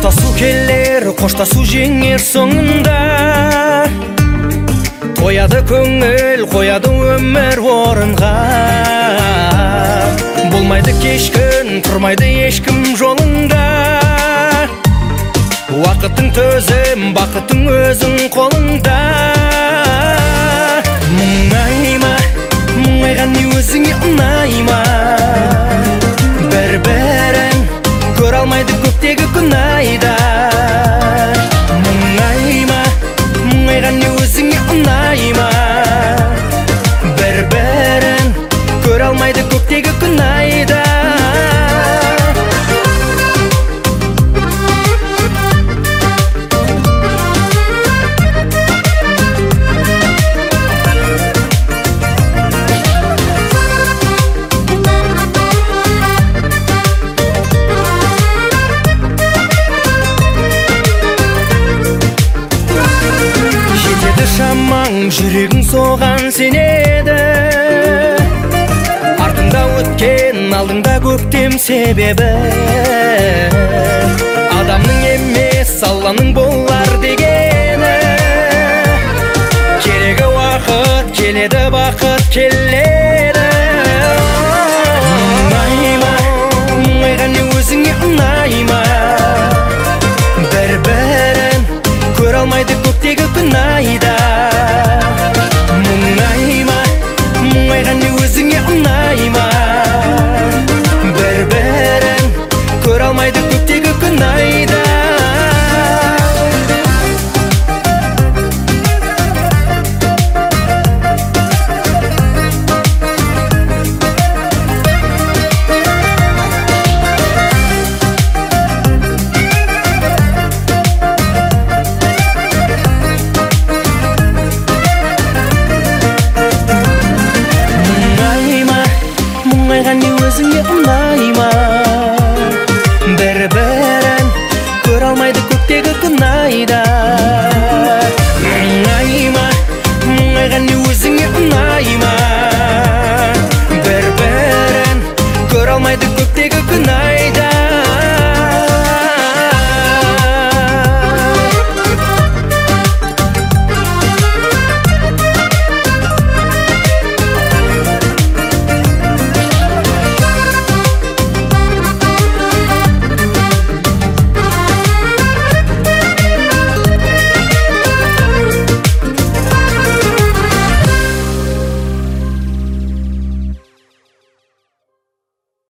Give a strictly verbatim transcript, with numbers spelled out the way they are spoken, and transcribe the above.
Қоштасу келер, қоштасу жеңер соңында. Қояды көңіл, қояды өмір орынға. Болмайды кешкін, тұрмайды ешкім жолыңда. Уақытың төзім, бақытың өзің қолыңда. Мұңайма, мұңайған не өзіңе ұнайма. Бір-бірін көр алмайды көктегі күн айда. Мұңайма, мұңайған не өзіңе ұнайма. Бір-бірін көр алмайды көктегі күн айда. Шамаң жүрегің соған сенеді. Артыңда өткен, алдыңда көктем себебі. Адамның емес, Алланың болар дегені. Керегі уақыт, келеді бақыт, кел